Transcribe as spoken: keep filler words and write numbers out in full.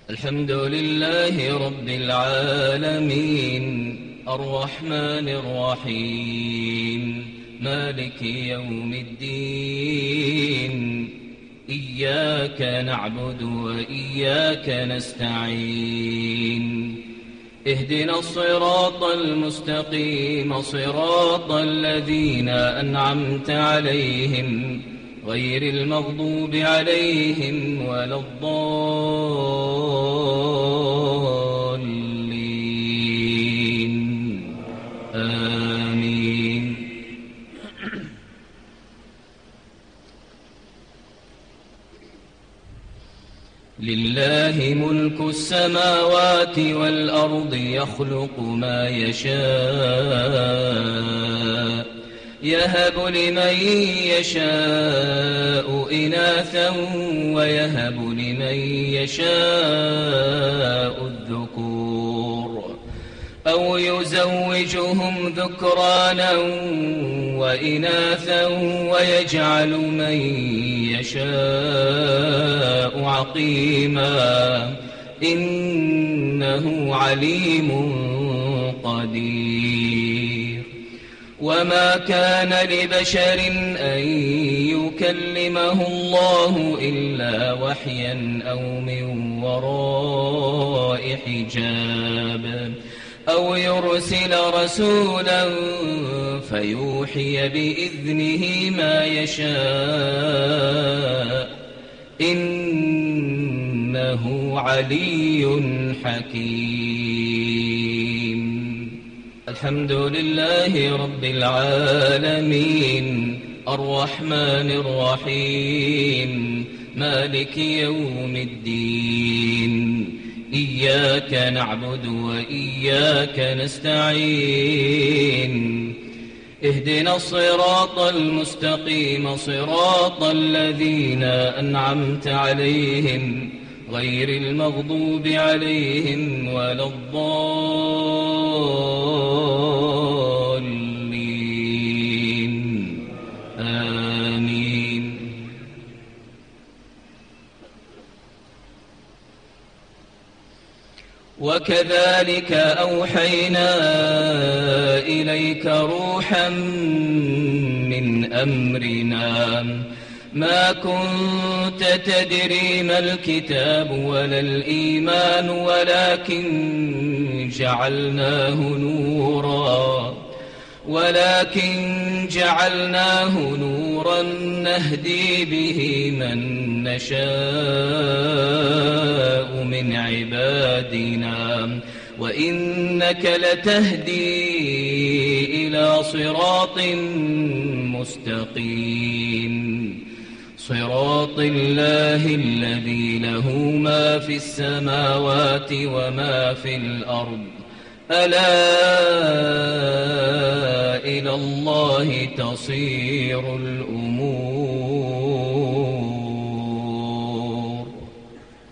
الحمد لله رب العالمين الرحمن الرحيم مالك يوم الدين إياك نعبد وإياك نستعين اهدنا الصراط المستقيم صراط الذين أنعمت عليهم غير المغضوب عليهم ولا الضالين آمين. لله ملك السماوات والأرض يخلق ما يشاء يهب لمن يشاء إناثا ويهب لمن يشاء الذكور أو يزوجهم ذكرانا وإناثا ويجعل من يشاء عقيما إنه عليم قدير. وما كان لبشر أن يكلمه الله إلا وحيا أو من وراء حجاب أو يرسل رسولا فيوحي بإذنه ما يشاء إنه علي حكيم. الحمد لله رب العالمين الرحمن الرحيم مالك يوم الدين إياك نعبد وإياك نستعين اهدنا الصراط المستقيم صراط الذين أنعمت عليهم غير المغضوب عليهم ولا الضالين آمين. وكذلك أوحينا إليك روحا من أمرنا ما كنت تدري ما الكتاب ولا الإيمان ولكن جعلناه نورا ولكن جعلناه نورا نهدي به من نشاء من عبادنا وإنك لتهدي إلى صراط مستقيم صراط الله الذي له ما في السماوات وما في الأرض ألا إلى الله تصير الأمور.